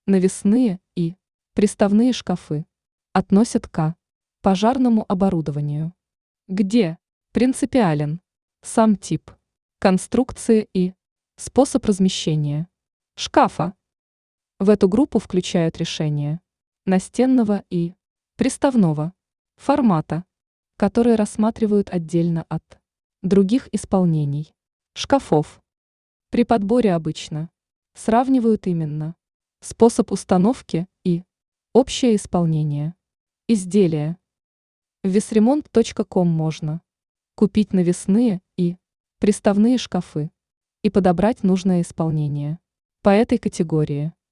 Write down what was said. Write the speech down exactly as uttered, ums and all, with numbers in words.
Навесные и приставные шкафы относят к пожарному оборудованию, где принципиален сам тип конструкции и способ размещения шкафа. В эту группу включают решения настенного и приставного формата, которые рассматривают отдельно от других исполнений шкафов. При подборе обычно сравнивают именно способ установки и общее исполнение изделия. В весремонт точка ком можно купить навесные и приставные шкафы и подобрать нужное исполнение по этой категории.